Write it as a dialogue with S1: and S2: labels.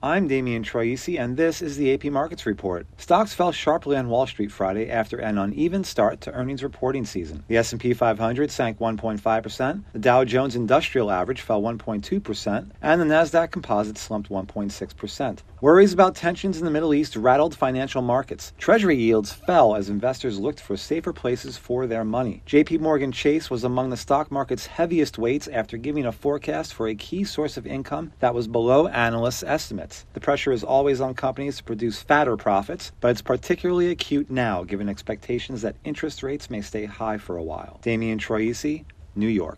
S1: I'm Damian Troisi, and this is the AP Markets Report. Stocks fell sharply on Wall Street Friday after an uneven start to earnings reporting season. The S&P 500 sank 1.5%, the Dow Jones Industrial Average fell 1.2%, and the Nasdaq Composite slumped 1.6%. Worries about tensions in the Middle East rattled financial markets. Treasury yields fell as investors looked for safer places for their money. JP Morgan Chase was among the stock market's heaviest weights after giving a forecast for a key source of income that was below analysts' estimates. The pressure is always on companies to produce fatter profits, but it's particularly acute now given expectations that interest rates may stay high for a while. Damian Troisi, New York.